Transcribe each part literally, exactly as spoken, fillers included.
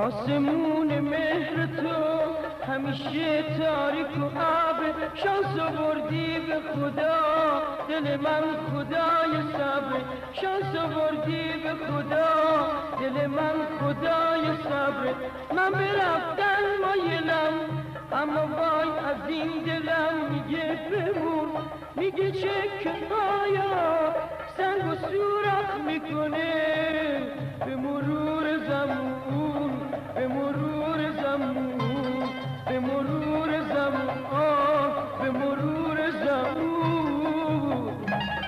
آسمون مهر تو همیشه تاریک و ابر، شانس آوردی به خدا دل من خدای صبر، شانس آوردی به خدا دل من خدای صبر. من برفتن مایلم اما وای از این دلم میگه بمون، میگه چه کفایا سنگ و سوراخ میکنه به مرور زمان، به مرور زمان، به مرور زمان، آه به مرور زمان.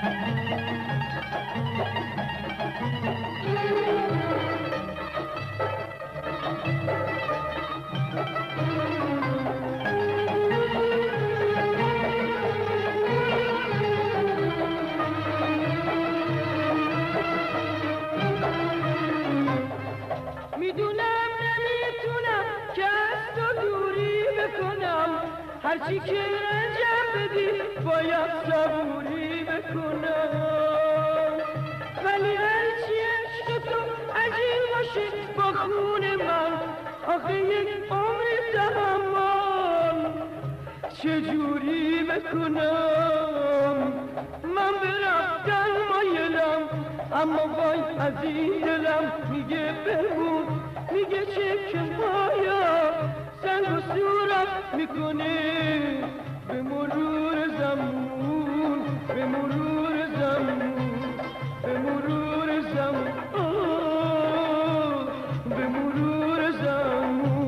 میدونم نمیتونم که از تو دوری بکنم، هرچی که رنجم بدی باید صبوری بکنم، ولی هرچی عشق تو عجیب باشه با خون من، آخه یک عمر تحمل چجوری بکنم. من برفتن مایلم اما وای از این دلم میگه بمون، میگه چه کفایا سنگ و سوراخ میکنه به مرور زمان، به مرور زمان، به مرور زمان، آه به مرور زمان.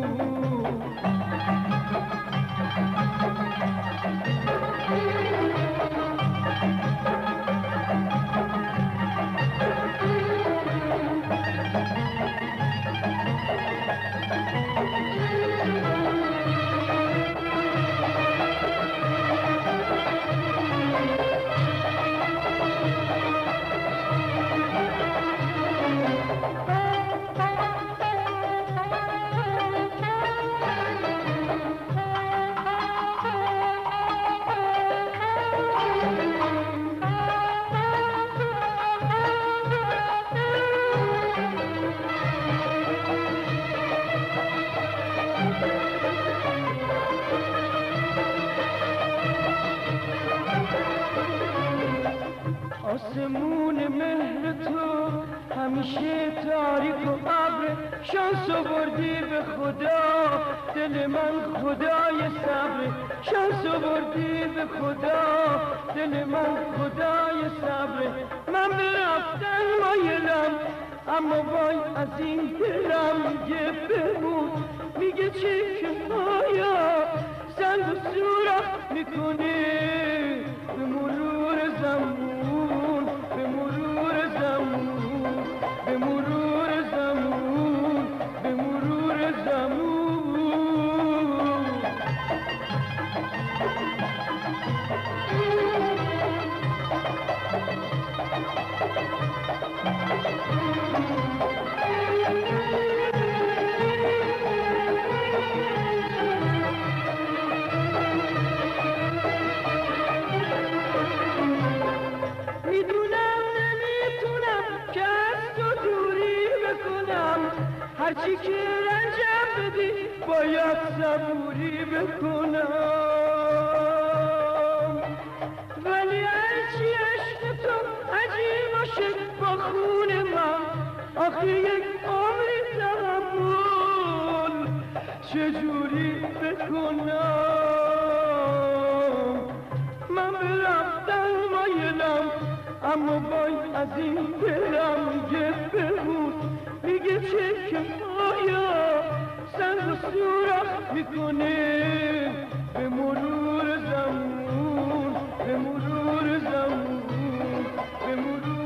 آسمون مهر تو همیشه تاریک و ابر، شانس آوردی به خدا دل من خدای صبر، شانس آوردی به خدا دل من خدای صبر. من برفتن مایلم اما وای از این دلم میگه بمون، میگه چه کفایا سنگ و سوراخ میکنه به مرور زمان، به مرور زمان، به مرور زمان، به مرور زمان. هرچی که رنجم بدی باید صبوری بکنم، ولی هرچی عشق تو عجیب باشه با خون من، آخه یک عمری تحمل چجوری بکنم. من برفتن مایلم اما وای از این دلم میگه بمون، میگه چه کفایا سنگ و سوراخ میکنه به مرور زمان، به مرور زمان، به مرور